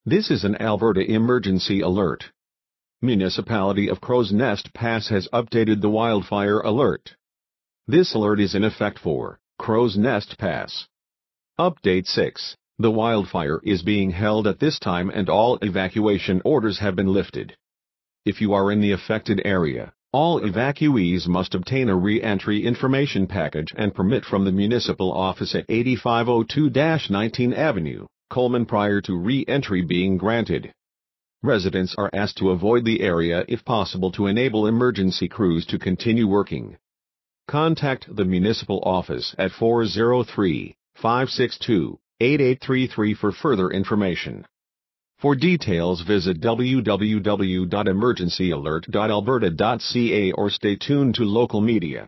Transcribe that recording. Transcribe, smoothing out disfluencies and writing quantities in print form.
This is an Alberta emergency alert. Municipality of Crow's Nest Pass has updated the wildfire alert. This alert is in effect for Crow's Nest Pass. Update 6. The wildfire is being held at this time and all evacuation orders have been lifted. If you are in the affected area, all evacuees must obtain a re-entry information package and permit from the municipal office at 8502-19 Avenue, Coleman prior to re-entry being granted. Residents are asked to avoid the area if possible to enable emergency crews to continue working. Contact the municipal office at 403-562-8833 for further information. For details visit www.emergencyalert.alberta.ca or stay tuned to local media.